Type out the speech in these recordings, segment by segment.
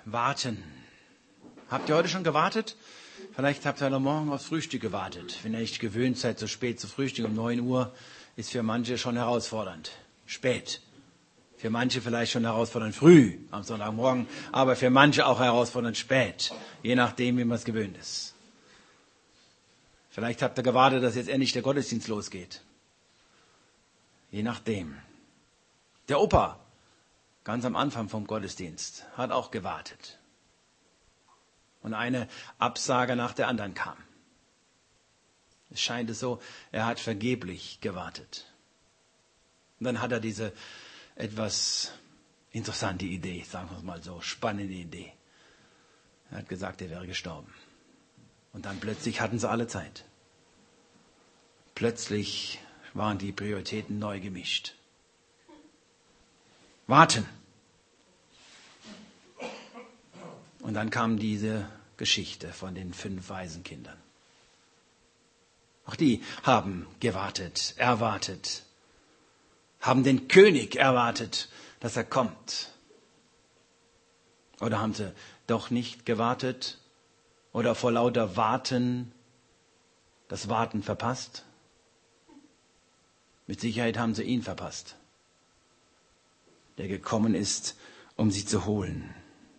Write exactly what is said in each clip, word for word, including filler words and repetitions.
Warten. Habt ihr heute schon gewartet? Vielleicht habt ihr heute Morgen aufs Frühstück gewartet. Wenn ihr nicht gewöhnt seid, so spät zu frühstücken, um neun Uhr, ist für manche schon herausfordernd. Spät. Für manche vielleicht schon herausfordernd früh am Sonntagmorgen, aber für manche auch herausfordernd spät. Je nachdem, wie man es gewöhnt ist. Vielleicht habt ihr gewartet, dass jetzt endlich der Gottesdienst losgeht. Je nachdem. Der Opa, ganz am Anfang vom Gottesdienst, hat auch gewartet. Und eine Absage nach der anderen kam. Es scheint es so, er hat vergeblich gewartet. Und dann hat er diese etwas interessante Idee, sagen wir es mal so, spannende Idee. Er hat gesagt, er wäre gestorben. Und dann plötzlich hatten sie alle Zeit. Plötzlich waren die Prioritäten neu gemischt. Warten. Und dann kam diese Geschichte von den fünf Waisenkindern. Auch die haben gewartet, erwartet, haben den König erwartet, dass er kommt. Oder haben sie doch nicht gewartet oder vor lauter Warten das Warten verpasst? Mit Sicherheit haben sie ihn verpasst, der gekommen ist, um sie zu holen.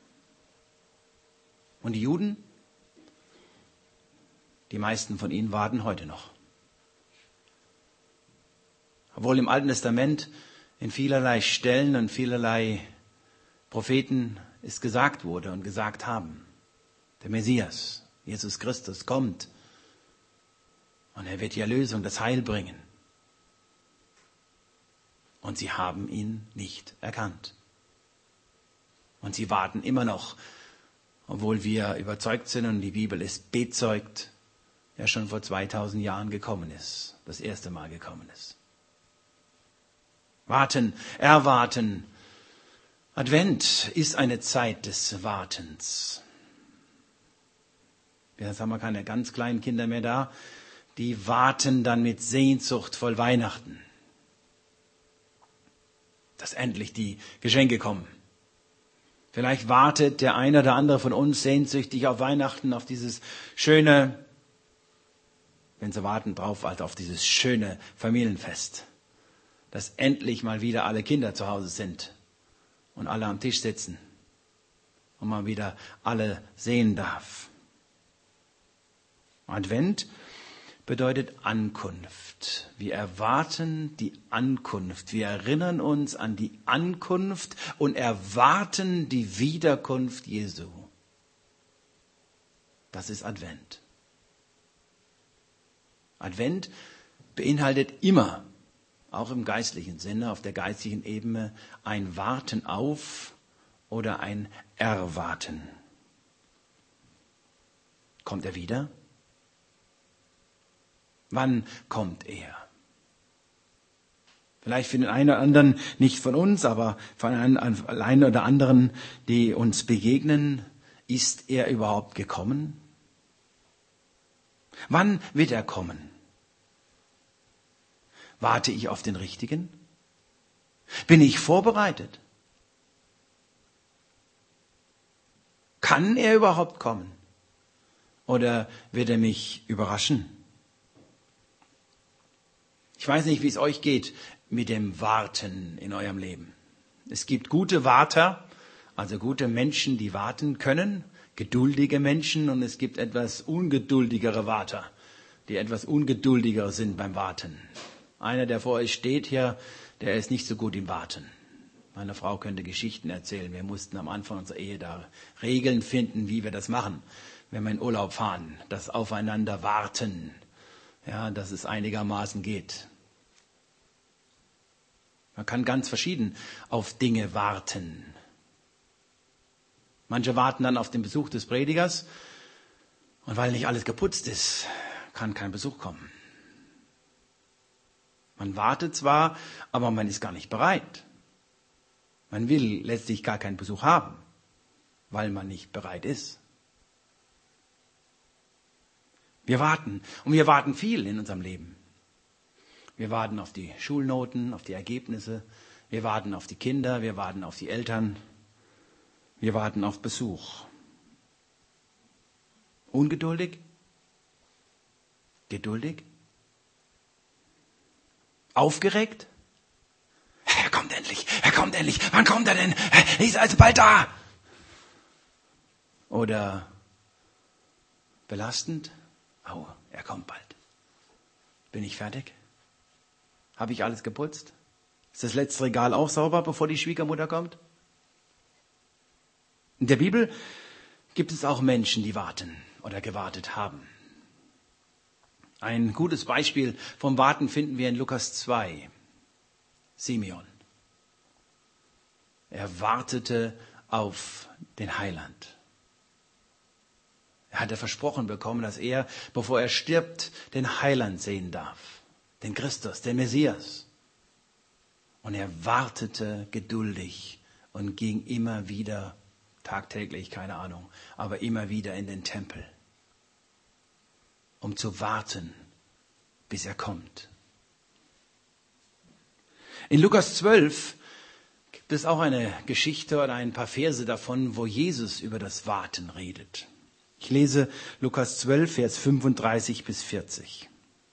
Und die Juden? Die meisten von ihnen warten heute noch. Obwohl im Alten Testament in vielerlei Stellen und vielerlei Propheten es gesagt wurde und gesagt haben, der Messias, Jesus Christus, kommt und er wird die Erlösung, das Heil bringen. Und sie haben ihn nicht erkannt. Und sie warten immer noch, obwohl wir überzeugt sind und die Bibel es bezeugt, der schon vor zweitausend Jahren gekommen ist, das erste Mal gekommen ist. Warten, erwarten. Advent ist eine Zeit des Wartens. Jetzt haben wir keine ganz kleinen Kinder mehr da, die warten dann mit Sehnsucht voll Weihnachten, dass endlich die Geschenke kommen. Vielleicht wartet der eine oder andere von uns sehnsüchtig auf Weihnachten, auf dieses schöne, wenn sie warten drauf, also auf dieses schöne Familienfest, dass endlich mal wieder alle Kinder zu Hause sind und alle am Tisch sitzen und man wieder alle sehen darf. Advent bedeutet Ankunft. Wir erwarten die Ankunft. Wir erinnern uns an die Ankunft und erwarten die Wiederkunft Jesu. Das ist Advent. Advent beinhaltet immer, auch im geistlichen Sinne, auf der geistlichen Ebene, ein Warten auf oder ein Erwarten. Kommt er wieder? Wann kommt er? Vielleicht für den einen oder anderen, nicht von uns, aber von einem oder anderen, die uns begegnen, ist er überhaupt gekommen? Wann wird er kommen? Warte ich auf den Richtigen? Bin ich vorbereitet? Kann er überhaupt kommen? Oder wird er mich überraschen? Ich weiß nicht, wie es euch geht mit dem Warten in eurem Leben. Es gibt gute Warter, also gute Menschen, die warten können, geduldige Menschen, und es gibt etwas ungeduldigere Warter, die etwas ungeduldiger sind beim Warten. Einer, der vor euch steht hier, der ist nicht so gut im Warten. Meine Frau könnte Geschichten erzählen. Wir mussten am Anfang unserer Ehe da Regeln finden, wie wir das machen, wenn wir in Urlaub fahren, das Aufeinander warten. Ja, dass es einigermaßen geht. Man kann ganz verschieden auf Dinge warten. Manche warten dann auf den Besuch des Predigers und weil nicht alles geputzt ist, kann kein Besuch kommen. Man wartet zwar, aber man ist gar nicht bereit. Man will letztlich gar keinen Besuch haben, weil man nicht bereit ist. Wir warten und wir warten viel in unserem Leben. Wir warten auf die Schulnoten, auf die Ergebnisse. Wir warten auf die Kinder, wir warten auf die Eltern. Wir warten auf Besuch. Ungeduldig? Geduldig? Aufgeregt? Er kommt endlich, er kommt endlich. Wann kommt er denn? Er ist also bald da. Oder belastend? Oh, er kommt bald. Bin ich fertig? Habe ich alles geputzt? Ist das letzte Regal auch sauber, bevor die Schwiegermutter kommt? In der Bibel gibt es auch Menschen, die warten oder gewartet haben. Ein gutes Beispiel vom Warten finden wir in Lukas zwei. Simeon. Er wartete auf den Heiland. Er hatte versprochen bekommen, dass er, bevor er stirbt, den Heiland sehen darf. Den Christus, den Messias. Und er wartete geduldig und ging immer wieder, tagtäglich, keine Ahnung, aber immer wieder in den Tempel, um zu warten, bis er kommt. In Lukas zwölf gibt es auch eine Geschichte oder ein paar Verse davon, wo Jesus über das Warten redet. Ich lese Lukas zwölf, Vers fünfunddreißig bis vierzig.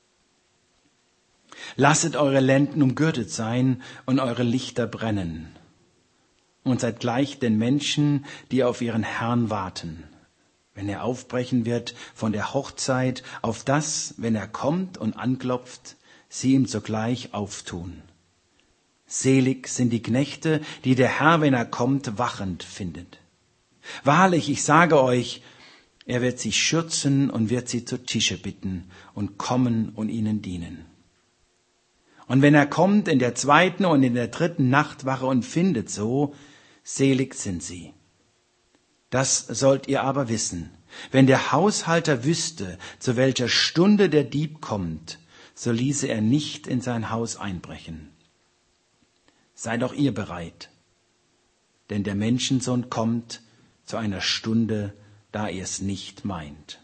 Lasset eure Lenden umgürtet sein und eure Lichter brennen. Und seid gleich den Menschen, die auf ihren Herrn warten, wenn er aufbrechen wird von der Hochzeit, auf das, wenn er kommt und anklopft, sie ihm sogleich auftun. Selig sind die Knechte, die der Herr, wenn er kommt, wachend findet. Wahrlich, ich sage euch, er wird sie schürzen und wird sie zu Tische bitten und kommen und ihnen dienen. Und wenn er kommt in der zweiten und in der dritten Nachtwache und findet so, selig sind sie. Das sollt ihr aber wissen. Wenn der Haushalter wüsste, zu welcher Stunde der Dieb kommt, so ließe er nicht in sein Haus einbrechen. Seid auch ihr bereit, denn der Menschensohn kommt zu einer Stunde, da ihr es nicht meint.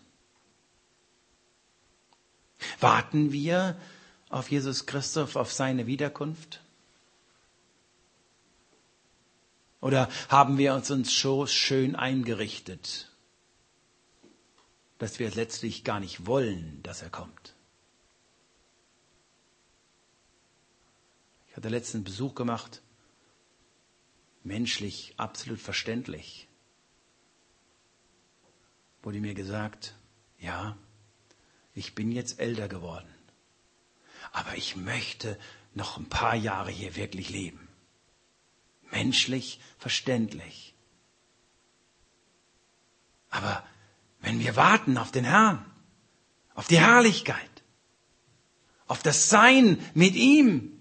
Warten wir auf Jesus Christus, auf seine Wiederkunft? Oder haben wir uns uns so schön eingerichtet, dass wir letztlich gar nicht wollen, dass er kommt? Ich hatte letzten Besuch gemacht, menschlich absolut verständlich. Wurde mir gesagt, ja, ich bin jetzt älter geworden, aber ich möchte noch ein paar Jahre hier wirklich leben. Menschlich verständlich. Aber wenn wir warten auf den Herrn, auf die Herrlichkeit, auf das Sein mit ihm,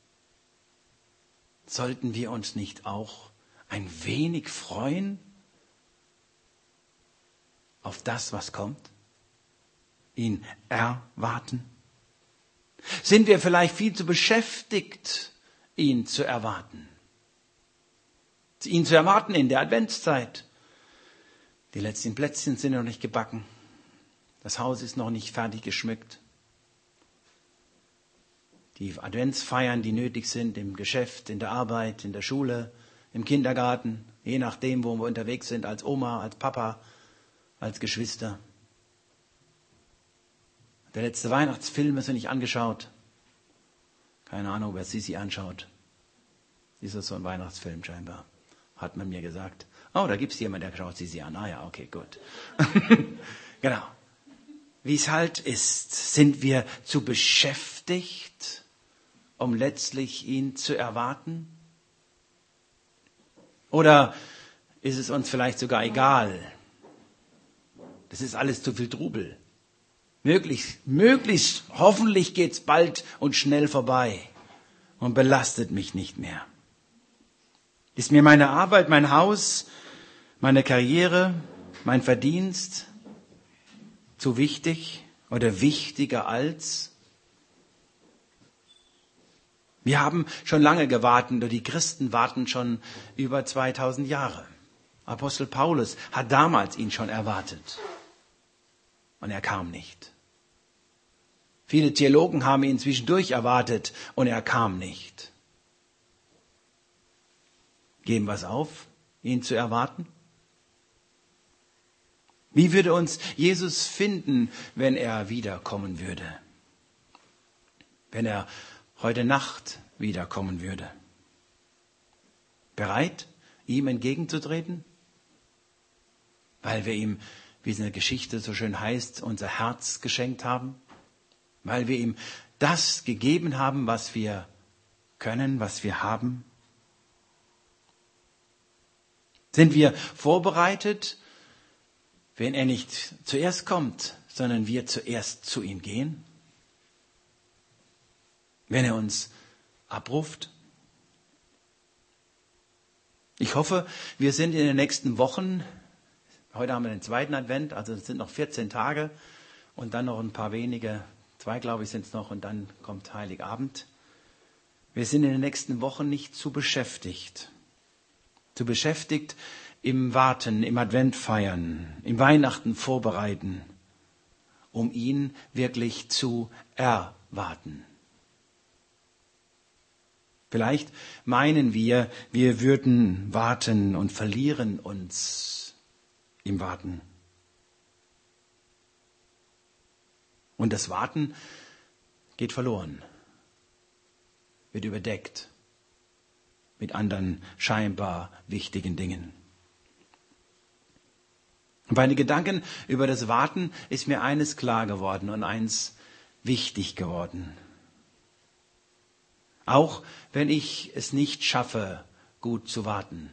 sollten wir uns nicht auch ein wenig freuen auf das, was kommt? Ihn erwarten? Sind wir vielleicht viel zu beschäftigt, ihn zu erwarten? Ihn zu erwarten in der Adventszeit. Die letzten Plätzchen sind noch nicht gebacken. Das Haus ist noch nicht fertig geschmückt. Die Adventsfeiern, die nötig sind im Geschäft, in der Arbeit, in der Schule, im Kindergarten, je nachdem, wo wir unterwegs sind, als Oma, als Papa, als Geschwister. Der letzte Weihnachtsfilm ist noch nicht angeschaut. Keine Ahnung, wer Sisi anschaut. Ist das so ein Weihnachtsfilm scheinbar? Hat man mir gesagt. Oh, da gibt es jemanden, der schaut Sisi an. Ah ja, okay, gut. Genau. Wie es halt ist, sind wir zu beschäftigt, um letztlich ihn zu erwarten? Oder ist es uns vielleicht sogar egal? Das ist alles zu viel Trubel. Möglichst, möglichst, hoffentlich geht's bald und schnell vorbei und belastet mich nicht mehr. Ist mir meine Arbeit, mein Haus, meine Karriere, mein Verdienst zu wichtig oder wichtiger als? Wir haben schon lange gewartet, oder die Christen warten schon über zweitausend Jahre. Apostel Paulus hat damals ihn schon erwartet. Und er kam nicht. Viele Theologen haben ihn zwischendurch erwartet und er kam nicht. Geben wir es auf, ihn zu erwarten? Wie würde uns Jesus finden, wenn er wiederkommen würde? Wenn er heute Nacht wiederkommen würde? Bereit, ihm entgegenzutreten? Weil wir ihm, wie es in der Geschichte so schön heißt, unser Herz geschenkt haben? Weil wir ihm das gegeben haben, was wir können, was wir haben? Sind wir vorbereitet, wenn er nicht zuerst kommt, sondern wir zuerst zu ihm gehen? Wenn er uns abruft? Ich hoffe, wir sind in den nächsten Wochen, heute haben wir den zweiten Advent, also es sind noch vierzehn Tage und dann noch ein paar wenige, zwei glaube ich sind es noch und dann kommt Heiligabend. Wir sind in den nächsten Wochen nicht zu beschäftigt. Zu beschäftigt im Warten, im Advent feiern, im Weihnachten vorbereiten, um ihn wirklich zu erwarten. Vielleicht meinen wir, wir würden warten und verlieren uns im Warten. Und das Warten geht verloren, wird überdeckt mit anderen scheinbar wichtigen Dingen. Und bei den Gedanken über das Warten ist mir eines klar geworden und eins wichtig geworden. Auch wenn ich es nicht schaffe, gut zu warten.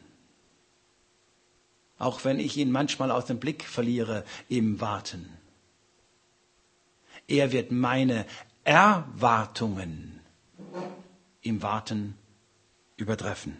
Auch wenn ich ihn manchmal aus dem Blick verliere im Warten. Er wird meine Erwartungen im Warten übertreffen.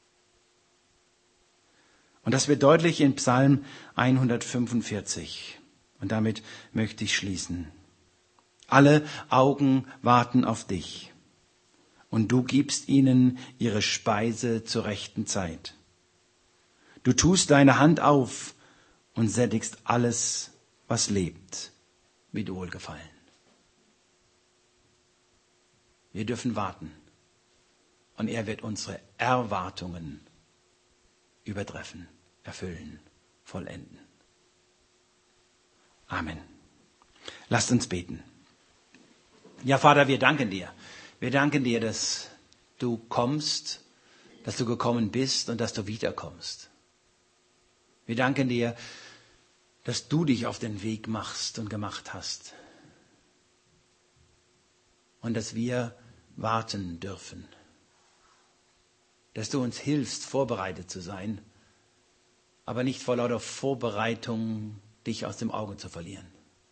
Und das wird deutlich in Psalm hundertfünfundvierzig. Und damit möchte ich schließen. Alle Augen warten auf dich. Und du gibst ihnen ihre Speise zur rechten Zeit. Du tust deine Hand auf und sättigst alles, was lebt, mit Wohlgefallen. Wir dürfen warten. Und er wird unsere Erwartungen übertreffen, erfüllen, vollenden. Amen. Lasst uns beten. Ja, Vater, wir danken dir. Wir danken dir, dass du kommst, dass du gekommen bist und dass du wiederkommst. Wir danken dir, dass du dich auf den Weg machst und gemacht hast. Und dass wir warten dürfen. Dass du uns hilfst, vorbereitet zu sein, aber nicht vor lauter Vorbereitung dich aus dem Auge zu verlieren.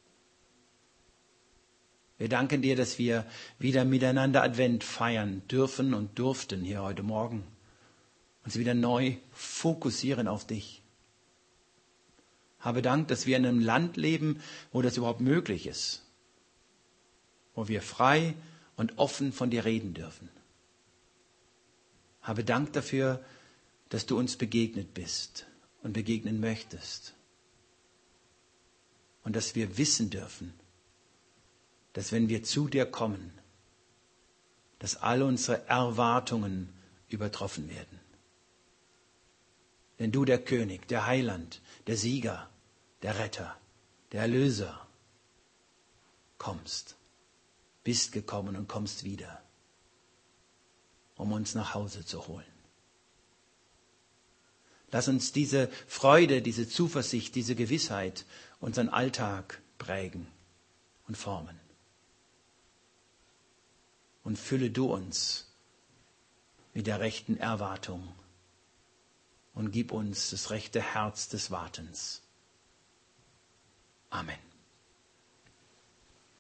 Wir danken dir, dass wir wieder miteinander Advent feiern dürfen und durften hier heute Morgen. Uns wieder neu fokussieren auf dich. Habe Dank, dass wir in einem Land leben, wo das überhaupt möglich ist. Wo wir frei und offen von dir reden dürfen. Habe Dank dafür, dass du uns begegnet bist und begegnen möchtest. Und dass wir wissen dürfen, dass wenn wir zu dir kommen, dass all unsere Erwartungen übertroffen werden. Denn du, der König, der Heiland, der Sieger, der Retter, der Erlöser, kommst, bist gekommen und kommst wieder, um uns nach Hause zu holen. Lass uns diese Freude, diese Zuversicht, diese Gewissheit unseren Alltag prägen und formen. Und fülle du uns mit der rechten Erwartung und gib uns das rechte Herz des Wartens. Amen.